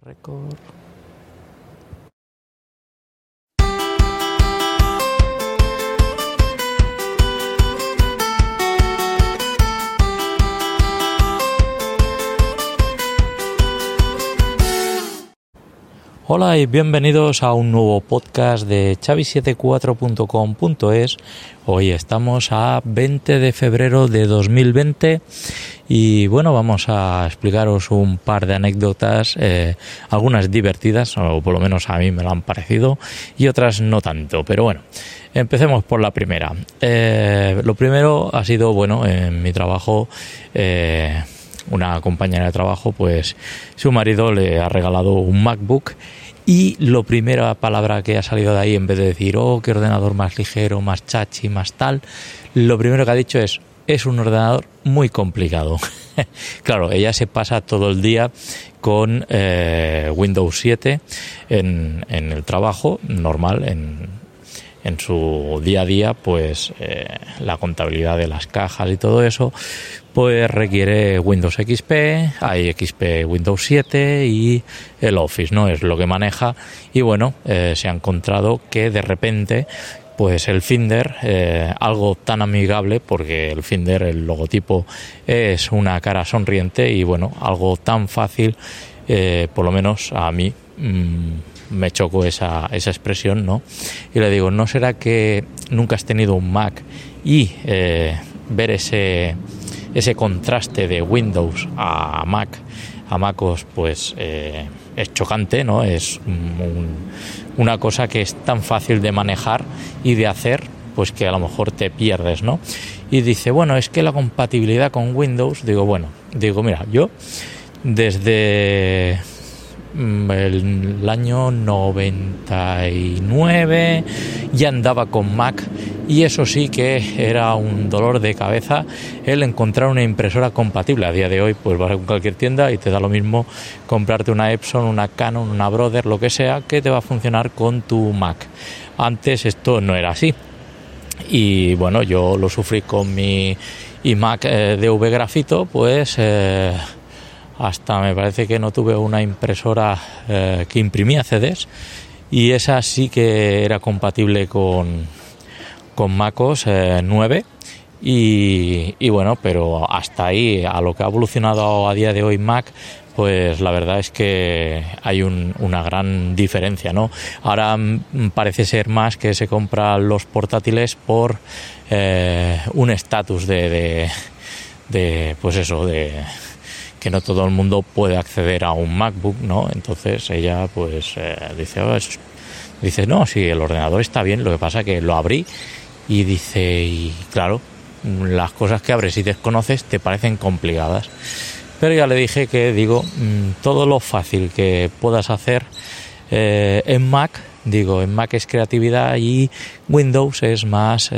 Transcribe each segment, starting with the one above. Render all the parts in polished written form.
Record. Hola y bienvenidos a un nuevo podcast de Xavi74.com.es. Hoy estamos a 20 de febrero de 2020 y bueno, vamos a explicaros un par de anécdotas, algunas divertidas, o por lo menos a mí me lo han parecido, y otras no tanto, pero bueno, empecemos por la primera. Lo primero ha sido, bueno, en mi trabajo, una compañera de trabajo, pues su marido le ha regalado un MacBook y la primera palabra que ha salido de ahí, en vez de decir, oh, qué ordenador más ligero, más chachi, más tal, lo primero que ha dicho es un ordenador muy complicado. Claro, ella se pasa todo el día con Windows 7 en el trabajo normal, en su día a día, pues la contabilidad de las cajas y todo eso, pues requiere Windows XP, hay XP Windows 7 y el Office, ¿no? Es lo que maneja. Y bueno, se ha encontrado que de repente, pues el Finder, algo tan amigable, porque el Finder, el logotipo, es una cara sonriente y bueno, algo tan fácil, por lo menos a mí, me chocó esa expresión, ¿no? Y le digo, ¿no será que nunca has tenido un Mac y ver ese contraste de Windows a MacOS, pues es chocante, ¿no? Es una cosa que es tan fácil de manejar y de hacer, pues que a lo mejor te pierdes, ¿no? Y dice, bueno, es que la compatibilidad con Windows, digo, mira, yo desde el año 99 ya andaba con Mac y eso sí que era un dolor de cabeza el encontrar una impresora compatible. A día de hoy pues vas a cualquier tienda y te da lo mismo comprarte una Epson, una Canon, una Brother, lo que sea, que te va a funcionar con tu Mac. Antes esto no era así y bueno, yo lo sufrí con mi iMac DV Grafito, pues hasta me parece que no tuve una impresora que imprimía CDs y esa sí que era compatible con MacOS 9 y bueno, pero hasta ahí, a lo que ha evolucionado a día de hoy Mac, pues la verdad es que hay una gran diferencia, ¿no? Ahora parece ser más que se compran los portátiles por un estatus de pues eso, de que no todo el mundo puede acceder a un MacBook, ¿no? Entonces ella pues dice, no, sí, el ordenador está bien, lo que pasa es que lo abrí y dice, y claro, las cosas que abres y desconoces te parecen complicadas. Pero ya le dije que, todo lo fácil que puedas hacer en Mac, en Mac es creatividad y Windows es más,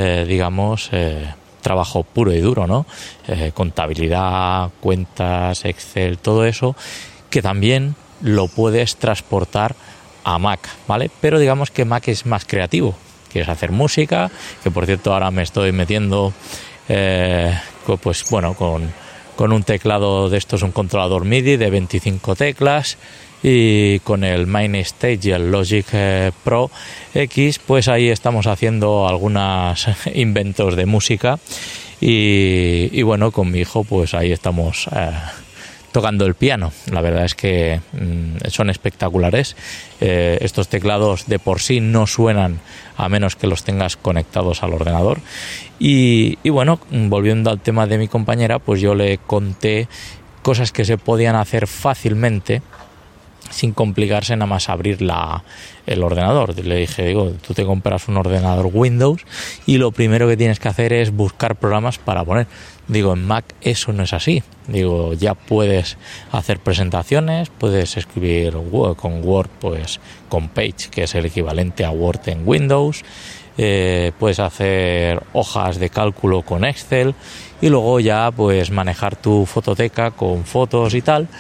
trabajo puro y duro, ¿no? Contabilidad, cuentas, Excel, todo eso, que también lo puedes transportar a Mac, ¿vale? Pero digamos que Mac es más creativo. Quieres hacer música, que por cierto ahora me estoy metiendo, pues bueno, con un teclado de estos, un controlador MIDI de 25 teclas, y con el MainStage y el Logic Pro X, pues ahí estamos haciendo algunos inventos de música y bueno, con mi hijo pues ahí estamos tocando el piano. La verdad es que son espectaculares. Estos teclados de por sí no suenan a menos que los tengas conectados al ordenador y bueno, volviendo al tema de mi compañera, pues yo le conté cosas que se podían hacer fácilmente sin complicarse nada más abrir el ordenador. Le dije, tú te compras un ordenador Windows y lo primero que tienes que hacer es buscar programas para poner. En Mac eso no es así. Ya puedes hacer presentaciones, puedes escribir con Word, pues con Page, que es el equivalente a Word en Windows, puedes hacer hojas de cálculo con Excel y luego ya pues manejar tu fototeca con fotos y tal.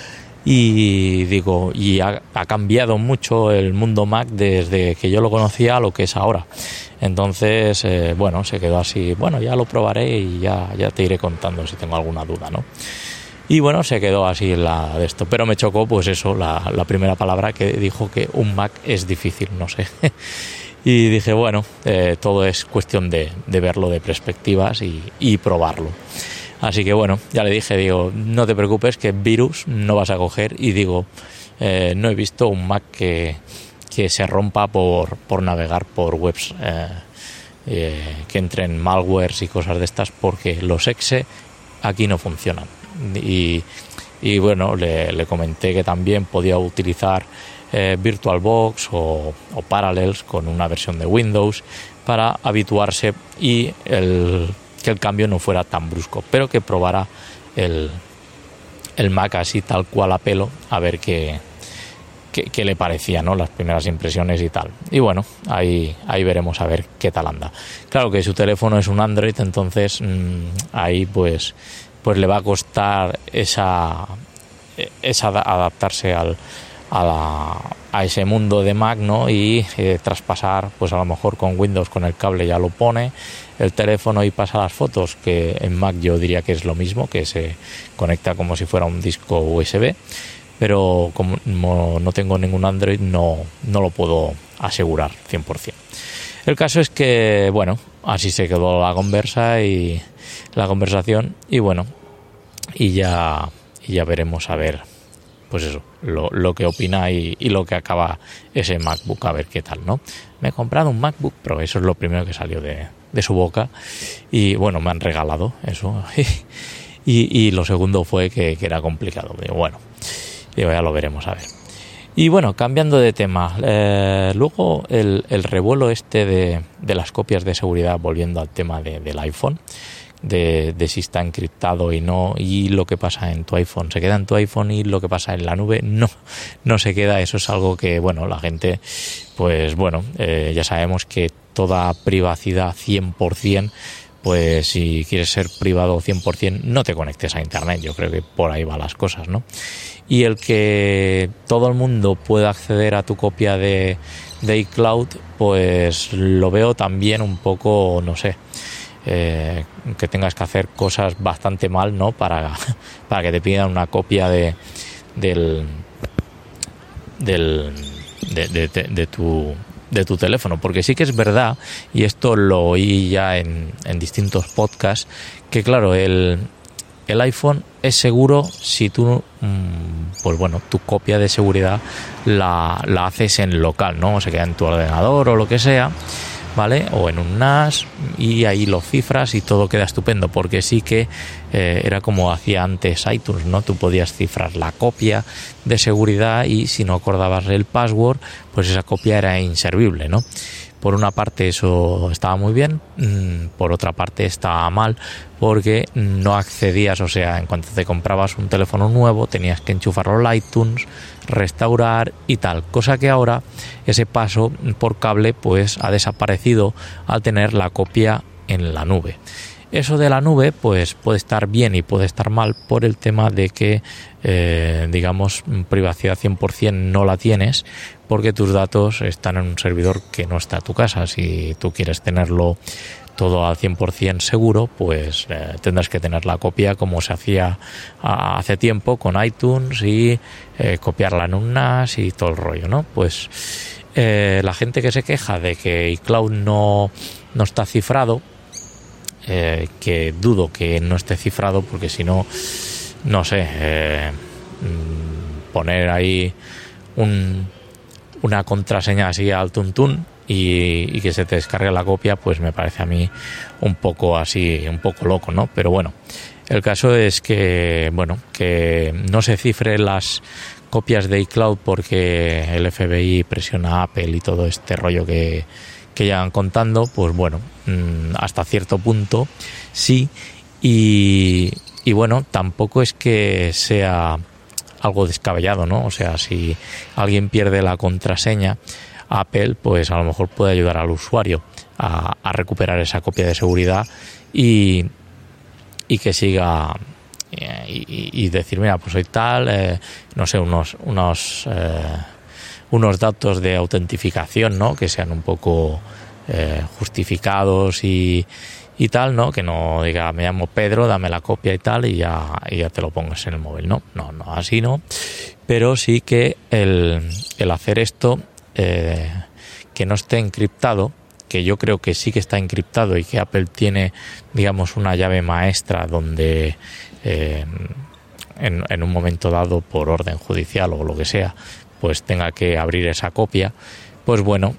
Y ha cambiado mucho el mundo Mac desde que yo lo conocía a lo que es ahora. Entonces, bueno, se quedó así. Bueno, ya lo probaré y ya te iré contando si tengo alguna duda, ¿no? Y bueno, se quedó así de esto. Pero me chocó, pues eso, la primera palabra que dijo, que un Mac es difícil, no sé. Y dije, bueno, todo es cuestión de verlo de perspectivas y probarlo. Así que bueno, ya le dije, digo, no te preocupes, que virus no vas a coger. Y digo, no he visto un Mac que se rompa por navegar por webs, que entren malwares y cosas de estas, porque los exe aquí no funcionan. Y bueno, le comenté que también podía utilizar VirtualBox o Parallels con una versión de Windows para habituarse y que el cambio no fuera tan brusco, pero que probara el Mac así tal cual a pelo, a ver qué le parecía, ¿no? Las primeras impresiones y tal. Y bueno, ahí veremos a ver qué tal anda. Claro que su teléfono es un Android, entonces ahí pues le va a costar esa adaptarse a ese mundo de Mac, ¿no? Y traspasar, pues a lo mejor con Windows, con el cable ya lo pone el teléfono y pasa las fotos, que en Mac yo diría que es lo mismo, que se conecta como si fuera un disco USB, pero como no tengo ningún Android no lo puedo asegurar 100%. El caso es que, bueno, así se quedó la conversación y bueno, y ya veremos a ver, pues eso, lo que opina y lo que acaba ese MacBook, a ver qué tal, ¿no? Me he comprado un MacBook Pro, eso es lo primero que salió de su boca, y bueno, me han regalado eso. y lo segundo fue que era complicado. Bueno, ya lo veremos a ver. Y bueno, cambiando de tema, luego el revuelo este de las copias de seguridad, volviendo al tema del iPhone, de si está encriptado y no, y lo que pasa en tu iPhone se queda en tu iPhone y lo que pasa en la nube no se queda. Eso es algo que, bueno, la gente, pues bueno, ya sabemos que toda privacidad 100%, pues si quieres ser privado 100%, no te conectes a internet. Yo creo que por ahí van las cosas, ¿no? Y el que todo el mundo pueda acceder a tu copia de iCloud, pues lo veo también un poco, no sé, que tengas que hacer cosas bastante mal, ¿no? Para que te pidan una copia de tu teléfono, porque sí que es verdad, y esto lo oí ya en distintos podcasts, que claro, el iPhone es seguro si tú, pues bueno, tu copia de seguridad la haces en local, ¿no? O se queda en tu ordenador o lo que sea, ¿vale? O en un NAS, y ahí lo cifras y todo queda estupendo, porque sí que era como hacía antes iTunes, ¿no? Tú podías cifrar la copia de seguridad y si no acordabas el password, pues esa copia era inservible, ¿no? Por una parte eso estaba muy bien, por otra parte estaba mal, porque no accedías, o sea, en cuanto te comprabas un teléfono nuevo tenías que enchufarlo al iTunes, restaurar y tal, cosa que ahora ese paso por cable pues ha desaparecido al tener la copia en la nube. Eso de la nube pues puede estar bien y puede estar mal por el tema de que digamos privacidad 100% no la tienes, porque tus datos están en un servidor que no está a tu casa. Si tú quieres tenerlo todo al 100% seguro, pues tendrás que tener la copia como se hacía hace tiempo con iTunes y copiarla en un NAS y todo el rollo, ¿no? Pues la gente que se queja de que iCloud no está cifrado, que dudo que no esté cifrado, porque si no, no sé, poner ahí una contraseña así al tuntún y que se te descargue la copia, pues me parece a mí un poco así, un poco loco, ¿no? Pero bueno, el caso es que, bueno, que no se cifre las copias de iCloud porque el FBI presiona a Apple y todo este rollo que llegan contando, pues bueno, hasta cierto punto sí, y bueno, tampoco es que sea algo descabellado, ¿no? O sea, si alguien pierde la contraseña, Apple pues a lo mejor puede ayudar al usuario a recuperar esa copia de seguridad y que siga y decir, mira, pues soy tal, no sé, unos datos de autentificación, ¿no? Que sean un poco justificados y tal, ¿no? Que no diga me llamo Pedro, dame la copia y tal y ya te lo pongas en el móvil, no, así no, pero sí que el hacer esto, que no esté encriptado, que yo creo que sí que está encriptado y que Apple tiene, digamos, una llave maestra donde en un momento dado, por orden judicial o lo que sea, pues tenga que abrir esa copia, pues bueno,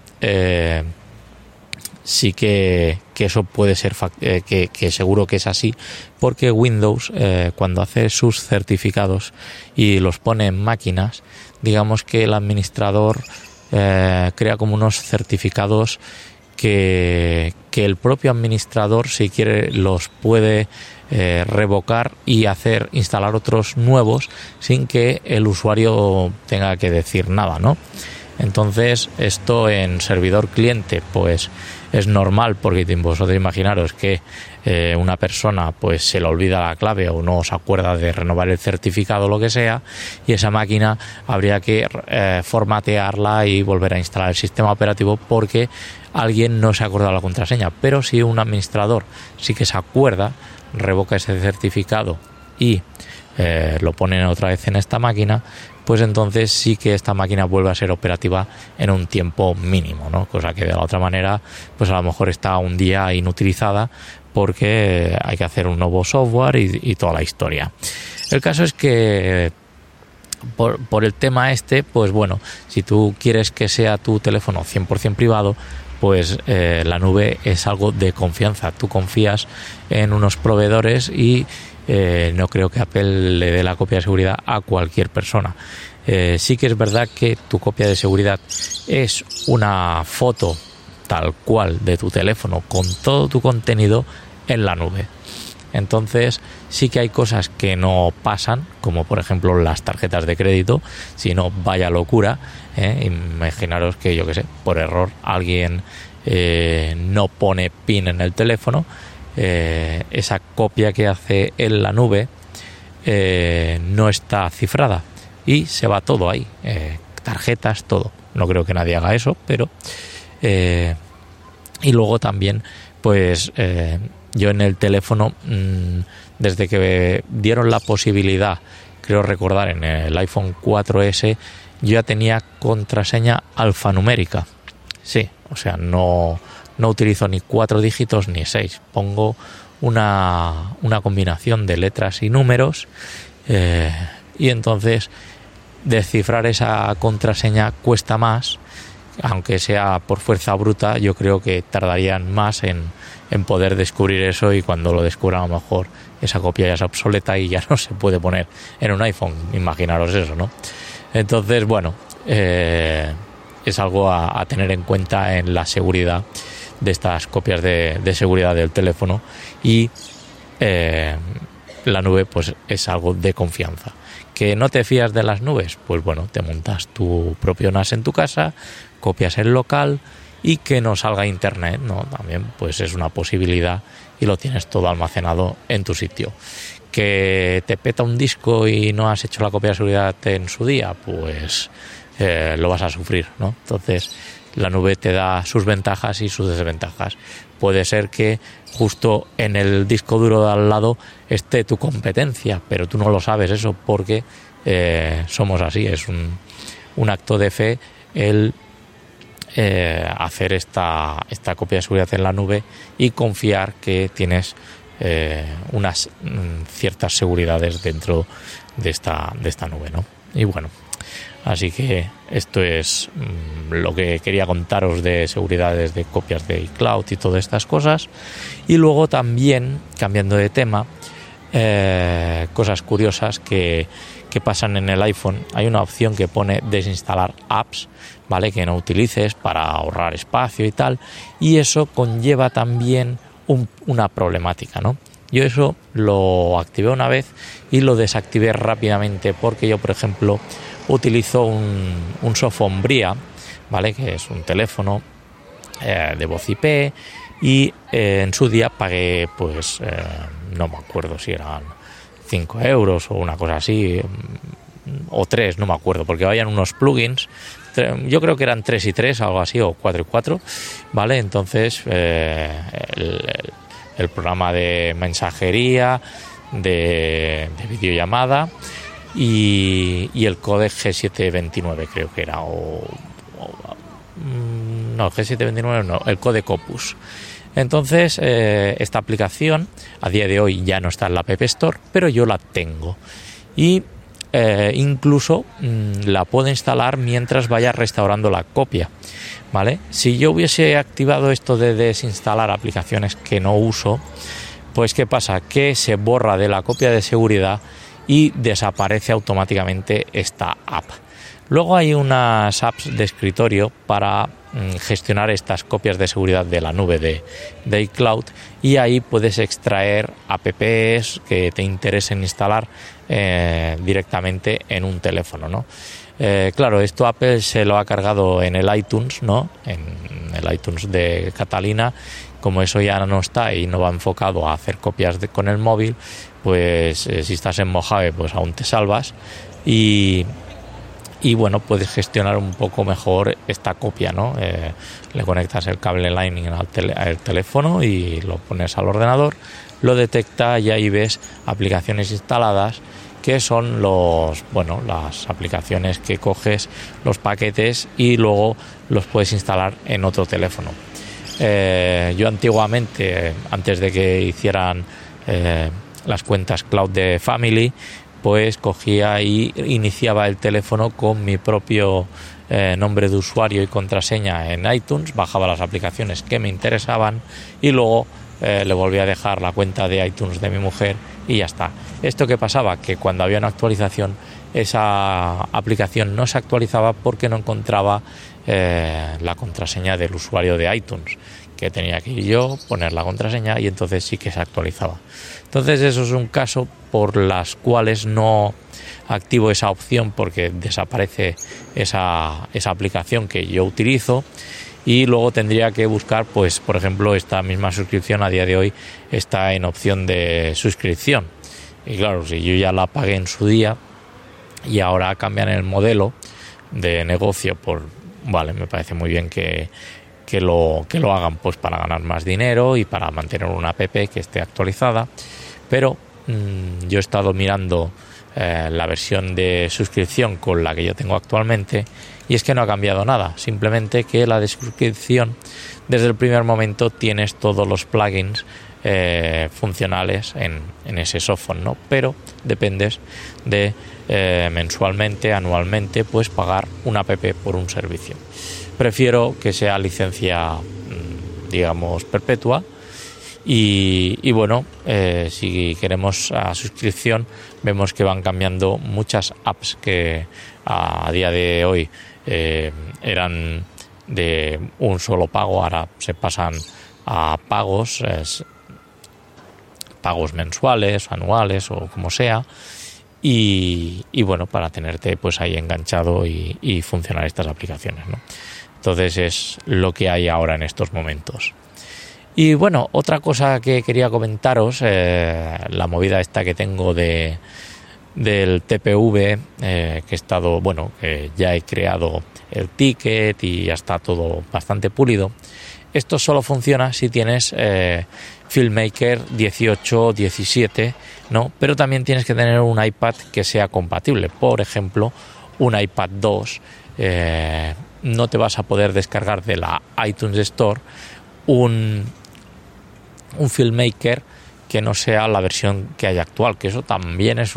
sí que eso puede ser que seguro que es así, porque Windows cuando hace sus certificados y los pone en máquinas, digamos que el administrador crea como unos certificados que el propio administrador, si quiere, los puede revocar y instalar otros nuevos sin que el usuario tenga que decir nada, ¿no? Entonces, esto en servidor cliente, pues es normal, porque vosotros imaginaros que una persona pues se le olvida la clave o no se acuerda de renovar el certificado o lo que sea, y esa máquina habría que formatearla y volver a instalar el sistema operativo porque alguien no se ha acordado la contraseña. Pero si un administrador sí que se acuerda, revoca ese certificado y lo ponen otra vez en esta máquina, pues entonces sí que esta máquina vuelve a ser operativa en un tiempo mínimo, ¿no? Cosa que de la otra manera, pues a lo mejor está un día inutilizada porque hay que hacer un nuevo software y toda la historia. El caso es que por el tema pues bueno, si tú quieres que sea tu teléfono 100% privado, pues la nube es algo de confianza. Tú confías en unos proveedores y no creo que Apple le dé la copia de seguridad a cualquier persona. Sí que es verdad que tu copia de seguridad es una foto tal cual de tu teléfono con todo tu contenido en la nube. Entonces sí que hay cosas que no pasan, como por ejemplo las tarjetas de crédito, si no, vaya locura. Imaginaros que, yo que sé, por error alguien no pone PIN en el teléfono, esa copia que hace en la nube no está cifrada y se va todo ahí, tarjetas, todo. No creo que nadie haga eso, pero y luego también pues yo en el teléfono, desde que dieron la posibilidad, creo recordar en el iPhone 4S, yo ya tenía contraseña alfanumérica. Sí, o sea, no utilizo ni 4 dígitos ni 6. Pongo una combinación de letras y números, y entonces descifrar esa contraseña cuesta más, aunque sea por fuerza bruta. Yo creo que tardarían más en poder descubrir eso, y cuando lo descubran a lo mejor esa copia ya es obsoleta y ya no se puede poner en un iPhone. Imaginaros eso, ¿no? Entonces, bueno, es algo a tener en cuenta en la seguridad de estas copias de seguridad del teléfono, y la nube pues es algo de confianza. ¿Que no te fías de las nubes? Pues bueno, te montas tu propio NAS en tu casa, copias el local y que no salga internet, ¿no? También pues es una posibilidad y lo tienes todo almacenado en tu sitio. ¿Que te peta un disco y no has hecho la copia de seguridad en su día? Pues lo vas a sufrir, ¿no? Entonces la nube te da sus ventajas y sus desventajas. Puede ser que justo en el disco duro de al lado esté tu competencia, pero tú no lo sabes eso, porque somos así. Es un acto de fe el hacer esta copia de seguridad en la nube y confiar que tienes unas ciertas seguridades dentro de esta nube, ¿no? Y bueno, así que esto es lo que quería contaros de seguridades de copias de iCloud y todas estas cosas. Y luego también, cambiando de tema, cosas curiosas que pasan en el iPhone. Hay una opción que pone desinstalar apps, ¿vale? Que no utilices para ahorrar espacio y tal. Y eso conlleva también una problemática, ¿no? Yo eso lo activé una vez y lo desactivé rápidamente, porque yo, por ejemplo, utilizo un Sophone Bria, ¿vale? Que es un teléfono de voz IP, y en su día pagué, pues no me acuerdo si eran 5 euros o una cosa así, o 3, no me acuerdo, porque vayan unos plugins. Yo creo que eran 3 y 3, algo así, o 4 y 4, ¿vale? Entonces, el programa de mensajería, de videollamada y el codec G729, creo que era, no, G729 no, el codec Opus. Entonces, esta aplicación a día de hoy ya no está en la App Store, pero yo la tengo. Y incluso la puedo instalar mientras vaya restaurando la copia, ¿vale? Si yo hubiese activado esto de desinstalar aplicaciones que no uso, pues ¿qué pasa? Que se borra de la copia de seguridad y desaparece automáticamente esta app. Luego hay unas apps de escritorio para gestionar estas copias de seguridad de la nube de iCloud, y ahí puedes extraer apps que te interesen instalar directamente en un teléfono, ¿no? Claro, esto Apple se lo ha cargado en el iTunes, ¿no? En el iTunes de Catalina. Como eso ya no está y no va enfocado a hacer copias con el móvil, pues si estás en Mojave, pues aún te salvas y bueno, puedes gestionar un poco mejor esta copia, ¿no? Le conectas el cable Lightning al teléfono y lo pones al ordenador, lo detecta y ahí ves aplicaciones instaladas, que son las aplicaciones que coges, los paquetes, y luego los puedes instalar en otro teléfono. Yo antiguamente, antes de que hicieran las cuentas cloud de Family, pues cogía y iniciaba el teléfono con mi propio nombre de usuario y contraseña en iTunes, bajaba las aplicaciones que me interesaban y luego le volvía a dejar la cuenta de iTunes de mi mujer y ya está. ¿Esto qué pasaba? Que cuando había una actualización, esa aplicación no se actualizaba porque no encontraba la contraseña del usuario de iTunes, que tenía que ir yo, poner la contraseña y entonces sí que se actualizaba. Entonces eso es un caso por las cuales no activo esa opción, porque desaparece esa aplicación que yo utilizo, y luego tendría que buscar, pues por ejemplo, esta misma suscripción a día de hoy está en opción de suscripción, y claro, si yo ya la pagué en su día y ahora cambian el modelo de negocio, me parece muy bien que lo hagan, pues para ganar más dinero y para mantener una app que esté actualizada, pero yo he estado mirando la versión de suscripción con la que yo tengo actualmente y es que no ha cambiado nada, simplemente que la de suscripción desde el primer momento tienes todos los plugins funcionales en ese software, ¿no? Pero dependes de mensualmente, anualmente, pues pagar una app por un servicio. Prefiero que sea licencia, digamos, perpetua. Y bueno, si queremos a suscripción, vemos que van cambiando muchas apps que a día de hoy eran de un solo pago, ahora se pasan a pagos mensuales, anuales o como sea, y bueno, para tenerte pues ahí enganchado y funcionar estas aplicaciones, ¿no? Entonces es lo que hay ahora en estos momentos. Y bueno, otra cosa que quería comentaros, la movida esta que tengo del TPV, que he estado, que ya he creado el ticket y ya está todo bastante pulido. Esto solo funciona si tienes FilmMaker 18, 17, ¿no? Pero también tienes que tener un iPad que sea compatible. Por ejemplo, un iPad 2, no te vas a poder descargar de la iTunes Store un FilmMaker que no sea la versión que hay actual, que eso también es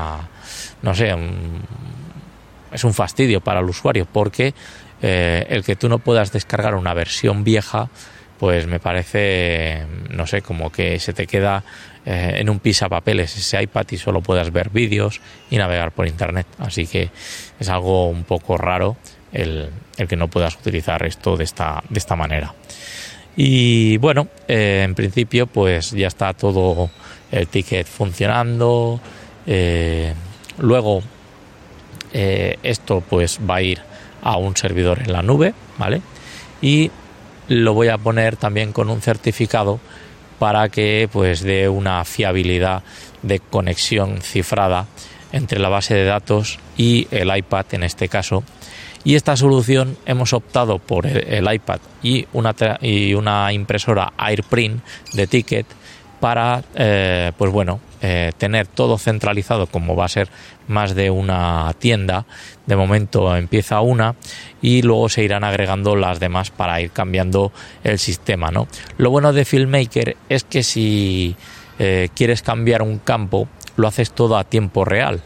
es un fastidio para el usuario, porque el que tú no puedas descargar una versión vieja, pues me parece, como que se te queda en un pisapapeles ese iPad y solo puedas ver vídeos y navegar por internet. Así que es algo un poco raro el que no puedas utilizar esto de esta manera. Y bueno, en principio pues ya está todo el ticket funcionando. Luego esto pues va a ir a un servidor en la nube, ¿vale? Y lo voy a poner también con un certificado para que pues dé una fiabilidad de conexión cifrada entre la base de datos y el iPad en este caso. Y esta solución hemos optado por el iPad y una impresora AirPrint de Ticket para tener todo centralizado, como va a ser más de una tienda. De momento empieza una y luego se irán agregando las demás para ir cambiando el sistema, ¿no? Lo bueno de FilmMaker es que si quieres cambiar un campo, lo haces todo a tiempo real.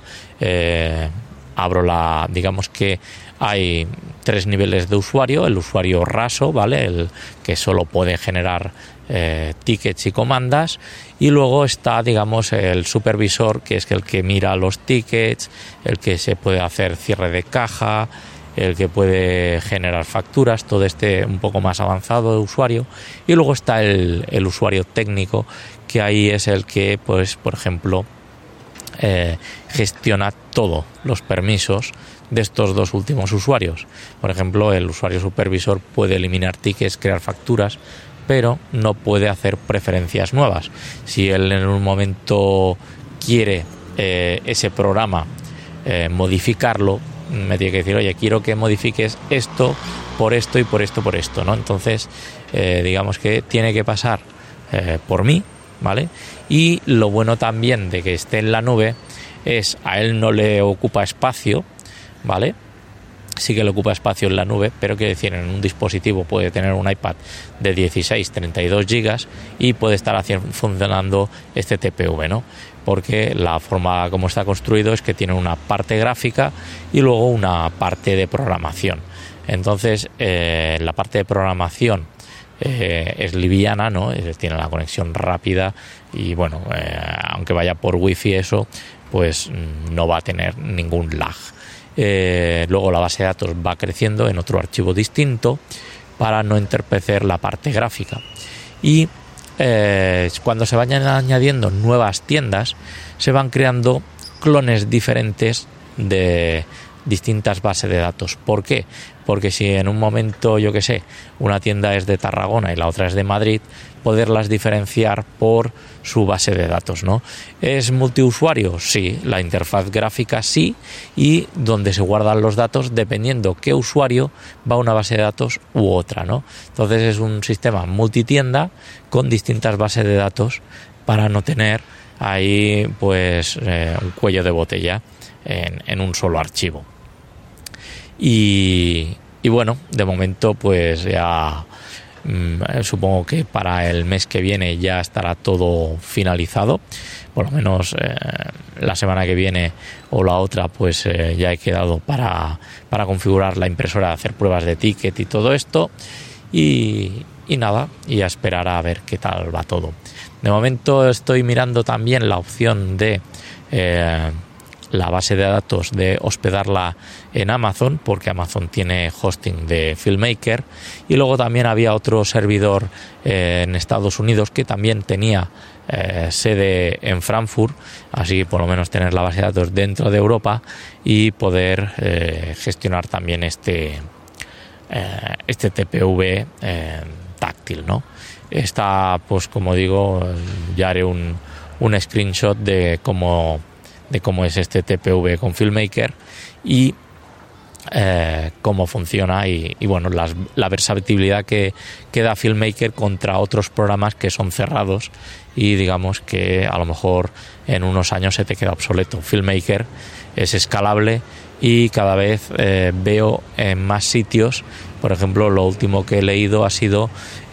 Digamos que hay 3 niveles de usuario: el usuario raso, ¿vale?, el que solo puede generar tickets y comandas, y luego está, digamos, el supervisor, que es el que mira los tickets, el que se puede hacer cierre de caja, el que puede generar facturas, todo un poco más avanzado de usuario. Y luego está el usuario técnico, que ahí es el que, pues, por ejemplo, gestiona todos los permisos de estos dos últimos usuarios. Por ejemplo, el usuario supervisor puede eliminar tickets, crear facturas, pero no puede hacer preferencias nuevas. Si él en un momento quiere ese programa modificarlo, me tiene que decir: oye, quiero que modifiques esto por esto y por esto, ¿no? Entonces, digamos que tiene que pasar por mí, ¿vale? Y lo bueno también de que esté en la nube es, a él no le ocupa espacio, ¿vale? Sí que le ocupa espacio en la nube, pero quiere decir, en un dispositivo puede tener un iPad de 16, 32 gigas y puede estar funcionando este TPV, ¿no? Porque la forma como está construido es que tiene una parte gráfica y luego una parte de programación. Entonces, la parte de programación es liviana, ¿no? Tiene la conexión rápida y, bueno, aunque vaya por wifi, eso pues no va a tener ningún lag. Luego la base de datos va creciendo en otro archivo distinto para no entorpecer la parte gráfica. Y cuando se vayan añadiendo nuevas tiendas, se van creando clones diferentes de distintas bases de datos. ¿Por qué? Porque si en un momento, yo que sé, una tienda es de Tarragona y la otra es de Madrid, poderlas diferenciar por su base de datos, ¿no? ¿Es multiusuario? Sí. La interfaz gráfica sí, y donde se guardan los datos, dependiendo qué usuario, va a una base de datos u otra, ¿no? Entonces es un sistema multitienda con distintas bases de datos para no tener ahí pues un cuello de botella en un solo archivo. Y bueno, de momento pues ya supongo que para el mes que viene ya estará todo finalizado. Por lo menos la semana que viene o la otra pues ya he quedado para configurar la impresora, hacer pruebas de ticket y todo esto. Y nada, y a esperar a ver qué tal va todo. De momento estoy mirando también la opción de la base de datos, de hospedarla en Amazon, porque Amazon tiene hosting de FilmMaker, y luego también había otro servidor en Estados Unidos que también tenía sede en Frankfurt, así por lo menos tener la base de datos dentro de Europa y poder gestionar también este TPV táctil, ¿no? Está, pues como digo, ya haré un screenshot de cómo es este TPV con FilmMaker y cómo funciona y bueno, la versatilidad que da FilmMaker contra otros programas que son cerrados y digamos que a lo mejor en unos años se te queda obsoleto. FilmMaker es escalable y cada vez veo en más sitios. Por ejemplo, lo último que he leído ha sido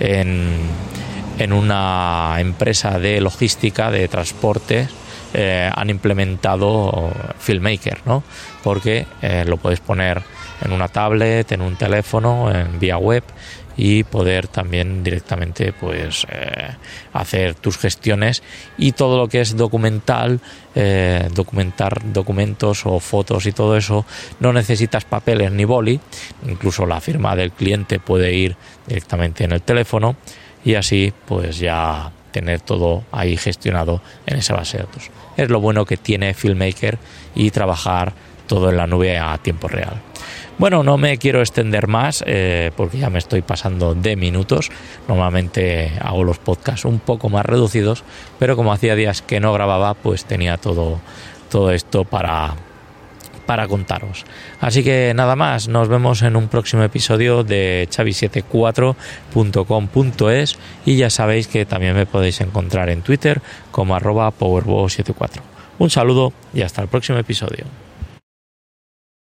en una empresa de logística, de transporte. Han implementado FilmMaker, ¿no? Porque lo puedes poner en una tablet, en un teléfono, en vía web, y poder también directamente pues hacer tus gestiones y todo lo que es documentar documentos o fotos y todo eso. No necesitas papeles ni boli, incluso la firma del cliente puede ir directamente en el teléfono y así pues ya tener todo ahí gestionado en esa base de datos. Es lo bueno que tiene FilmMaker y trabajar todo en la nube a tiempo real. Bueno, no me quiero extender más porque ya me estoy pasando de minutos. Normalmente hago los podcasts un poco más reducidos, pero como hacía días que no grababa, pues tenía todo todo esto para contaros. Así que nada más, nos vemos en un próximo episodio de xavi74.com.es y ya sabéis que también me podéis encontrar en Twitter como @powerbo74. Un saludo y hasta el próximo episodio.